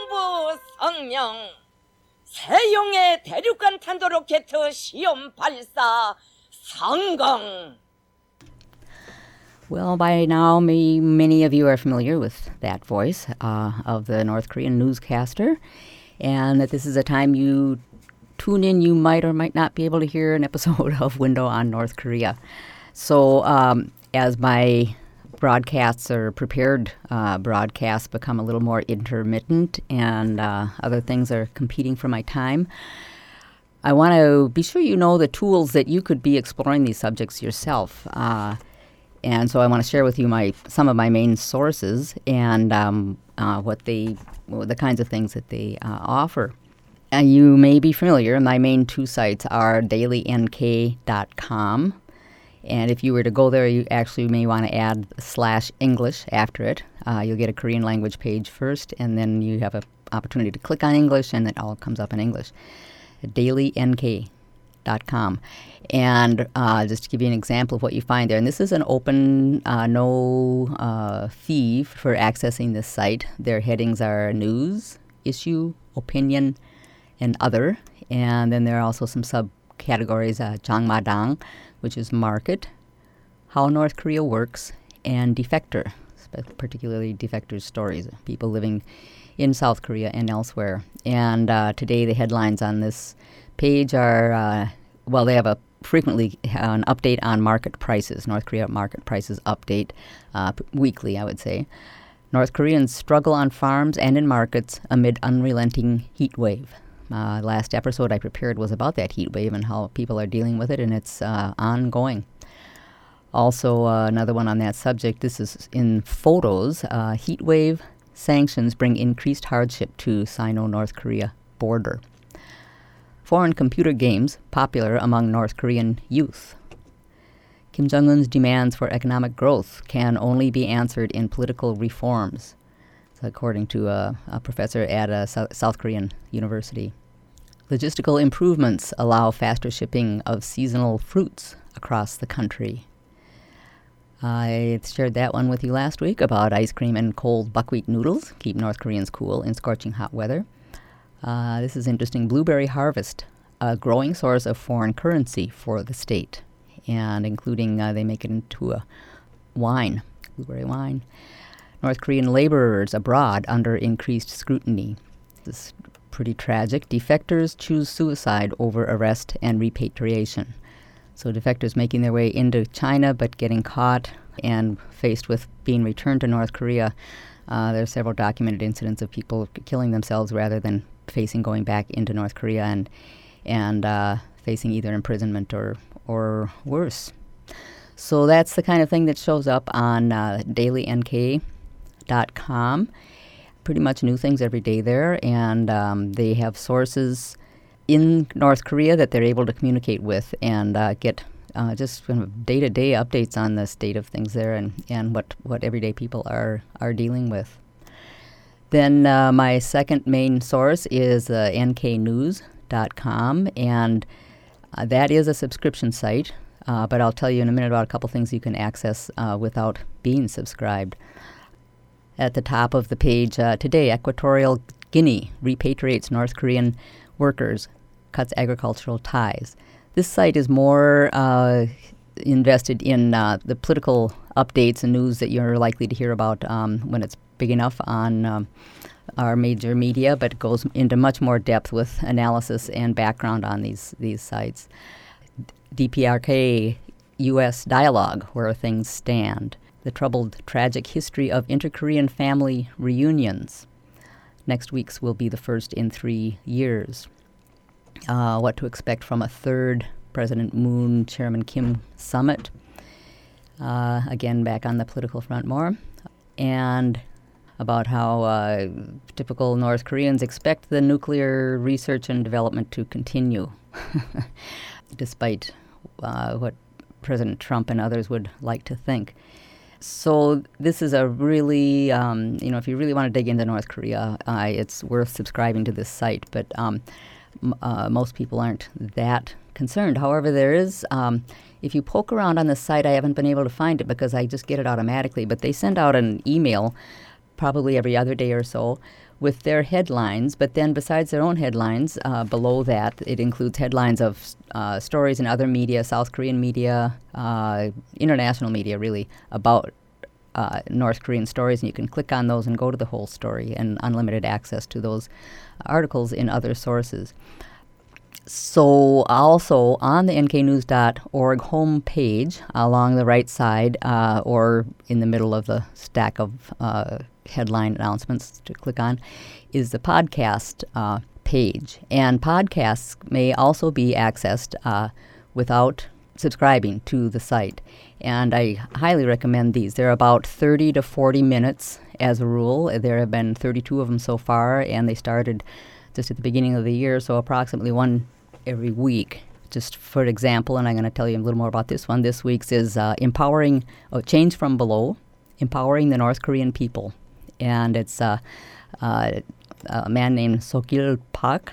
정부 성명 세용의 대륙간 탄도 로켓 시험 발사 성공. Well, by now, many of you are familiar with that voice of the North Korean newscaster, and that this is a time you tune in, you might or might not be able to hear an episode of Window on North Korea. So as my broadcasts or prepared broadcasts become a little more intermittent and other things are competing for my time, I want to be sure you know the tools that you could be exploring these subjects yourself. And so I want to share with you some of my main sources and the kinds of things that they offer. You may be familiar. My main two sites are dailynk.com. And if you were to go there, you actually may want to add /English after it. You'll get a Korean language page first, and then you have an opportunity to click on English, and it all comes up in English. dailynk.com. And just to give you an example of what you find there, and this is an open, no fee for accessing this site. Their headings are news, issue, opinion, and other. And then there are also some subcategories, Jangmadang, which is market, how North Korea works, and defector, particularly defectors' stories, people living in South Korea and elsewhere. And today the headlines on this page are, they have frequently an update on market prices, North Korea market prices update, weekly, I would say. North Koreans struggle on farms and in markets amid unrelenting heat wave. Last episode I prepared was about that heat wave and how people are dealing with it, and it's ongoing. Also, another one on that subject, this is in photos. Heat wave sanctions bring increased hardship to Sino-North Korea border. Foreign computer games popular among North Korean youth. Kim Jong-un's demands for economic growth can only be answered in political reforms, according to a professor at a South Korean university. Logistical improvements allow faster shipping of seasonal fruits across the country. I shared that one with you last week about ice cream and cold buckwheat noodles. Keep North Koreans cool in scorching hot weather. This is interesting. Blueberry harvest, a growing source of foreign currency for the state, and including they make it into a wine, blueberry wine. North Korean laborers abroad under increased scrutiny. This is pretty tragic. Defectors choose suicide over arrest and repatriation. So defectors making their way into China but getting caught and faced with being returned to North Korea. There are several documented incidents of people killing themselves rather than facing going back into North Korea and facing either imprisonment or worse. So that's the kind of thing that shows up on dailynk.com. Pretty much new things every day there, and they have sources in North Korea that they're able to communicate with and get just kind of day-to-day updates on the state of things there and what everyday people are dealing with. Then my second main source is nknews.com, and that is a subscription site, but I'll tell you in a minute about a couple things you can access without being subscribed. At the top of the page, today, Equatorial Guinea repatriates North Korean workers, cuts agricultural ties. This site is more invested in the political updates and news that you're likely to hear about when it's big enough on our major media, but it goes into much more depth with analysis and background on these sites. DPRK U.S. Dialogue, Where Things Stand. The troubled, tragic history of inter-Korean family reunions. Next week's will be the first in 3 years. What to expect from a third President Moon, Chairman Kim summit. Again, back on the political front more. And about how typical North Koreans expect the nuclear research and development to continue, despite what President Trump and others would like to think. So this is a really, if you really want to dig into North Korea, it's worth subscribing to this site. But most people aren't that concerned. However, there is, if you poke around on the site, I haven't been able to find it because I just get it automatically, but they send out an email probably every other day or so with their headlines, but then besides their own headlines, below that, it includes headlines of stories in other media, South Korean media, international media, really, about North Korean stories, and you can click on those and go to the whole story, and unlimited access to those articles in other sources. So also on the nknews.org homepage, along the right side or in the middle of the stack of headline announcements to click on, is the podcast page. And podcasts may also be accessed without subscribing to the site. And I highly recommend these. They're about 30 to 40 minutes as a rule. There have been 32 of them so far, and they started just at the beginning of the year, so approximately one every week. Just for example, and I'm going to tell you a little more about this one. This week's is Empowering Change from Below, Empowering the North Korean People. And it's a man named Sokil Park,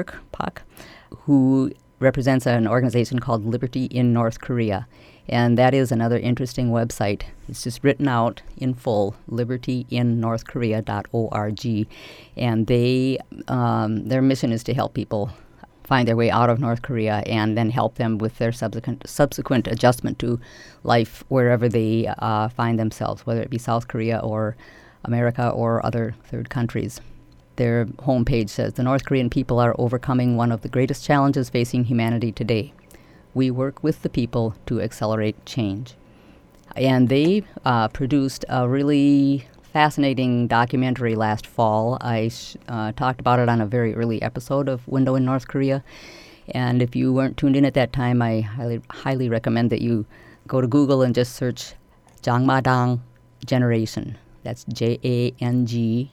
who represents an organization called Liberty in North Korea. And that is another interesting website. It's just written out in full, libertyinnorthkorea.org. And their mission is to help people find their way out of North Korea and then help them with their subsequent adjustment to life wherever they find themselves, whether it be South Korea or America or other third countries. Their homepage says, the North Korean people are overcoming one of the greatest challenges facing humanity today. We work with the people to accelerate change. And they produced a really fascinating documentary last fall. I talked about it on a very early episode of Window in North Korea. And if you weren't tuned in at that time, I highly recommend that you go to Google and just search Jangmadang Generation. That's Jangmadang,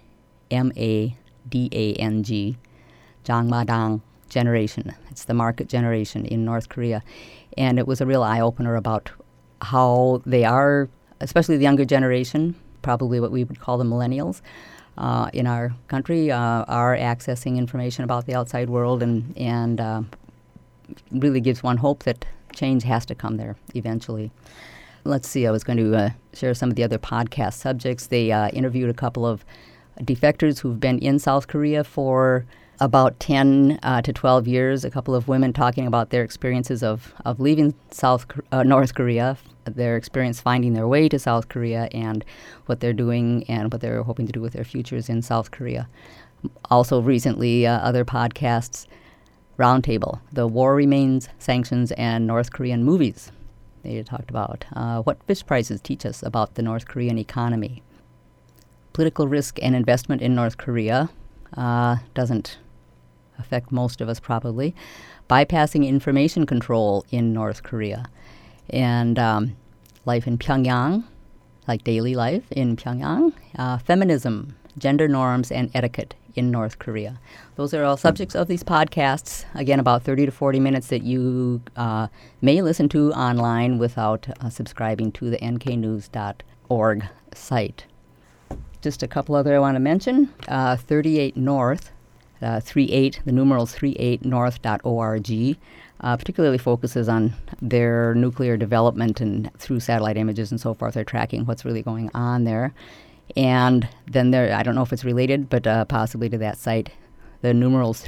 Jangmadang Generation. It's the market generation in North Korea. And it was a real eye-opener about how they are, especially the younger generation, probably what we would call the millennials in our country, are accessing information about the outside world and really gives one hope that change has to come there eventually. Let's see, I was going to share some of the other podcast subjects. They interviewed a couple of defectors who've been in South Korea for about 10 to 12 years, a couple of women talking about their experiences of leaving North Korea, their experience finding their way to South Korea, and what they're doing and what they're hoping to do with their futures in South Korea. Also recently, other podcasts, Roundtable, The War Remains, Sanctions, and North Korean Movies. They talked about what fish prices teach us about the North Korean economy. Political risk and investment in North Korea doesn't affect most of us probably. Bypassing information control in North Korea. And life in Pyongyang, like daily life in Pyongyang. Feminism, gender norms, and etiquette in North Korea. Those are all subjects of these podcasts. Again, about 30 to 40 minutes that you may listen to online without subscribing to the nknews.org site. Just a couple other I want to mention. 38 North, 38, the numerals 38north.org, particularly focuses on their nuclear development, and through satellite images and so forth, they're tracking what's really going on there. And then I don't know if it's related, but possibly to that site, the numerals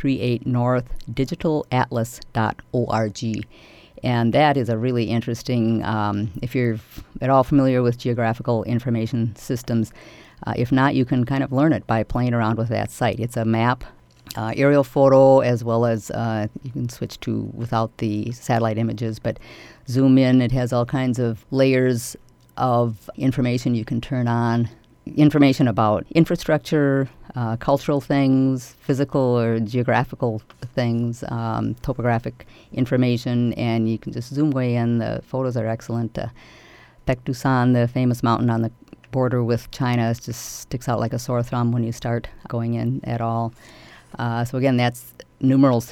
38north digitalatlas.org. And that is a really interesting, if you're at all familiar with geographical information systems, if not, you can kind of learn it by playing around with that site. It's a map, aerial photo, as well as you can switch to without the satellite images, but zoom in. It has all kinds of layers of information you can turn on. Information about infrastructure, cultural things, physical or geographical things, topographic information, and you can just zoom way in. The photos are excellent. Baekdusan, the famous mountain on the border with China, just sticks out like a sore thumb when you start going in at all. So again, that's numerals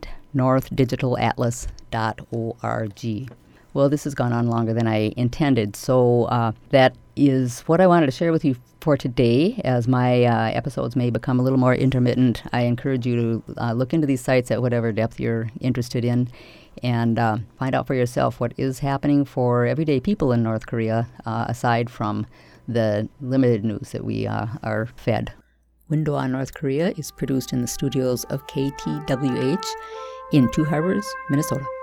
38northdigitalatlas.org. Well, this has gone on longer than I intended, so that is what I wanted to share with you for today. As my episodes may become a little more intermittent, I encourage you to look into these sites at whatever depth you're interested in and find out for yourself what is happening for everyday people in North Korea, aside from the limited news that we are fed. Window on North Korea is produced in the studios of KTWH in Two Harbors, Minnesota.